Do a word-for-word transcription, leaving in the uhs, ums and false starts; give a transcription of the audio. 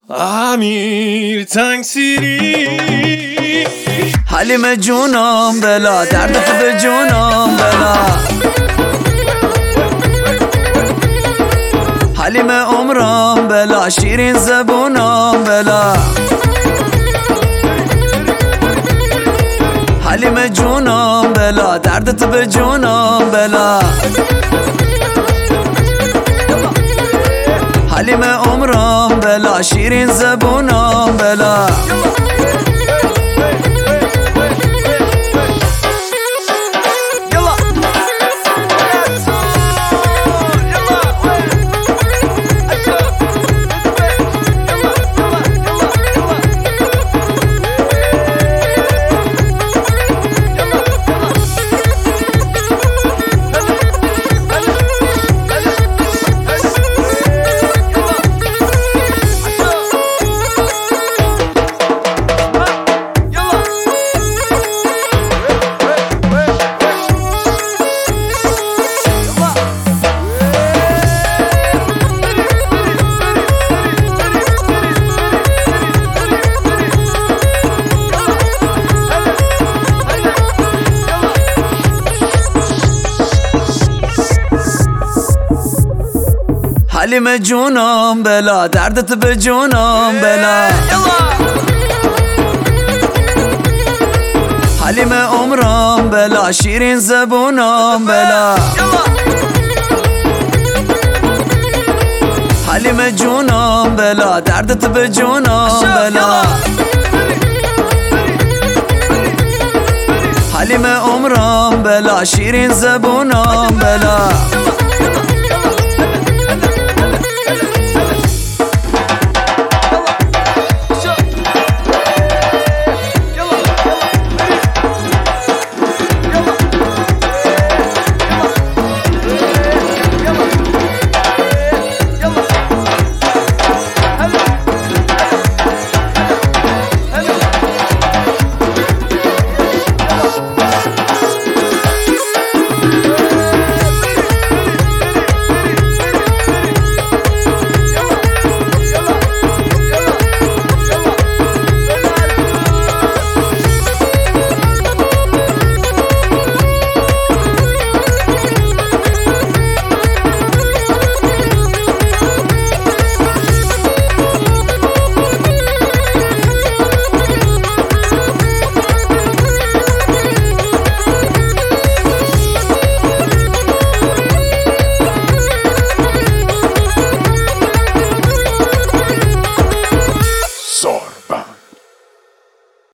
امیر تنگسیری حلیم جونم بلا دردت به جونم بلا حلیم عمرم بلا شیرین زبونم بلا حلیم جونم بلا دردت به جونم بلا حلیم عمرم بلا شیرین زبونم بلا حلیم جونم بلا دردت به جونم بلا حلیم عمرم بلا شیرین زبونم بلا حلیم جونم بلا دردت به جونم بلا حلیم عمرم بلا شیرین زبونم بلا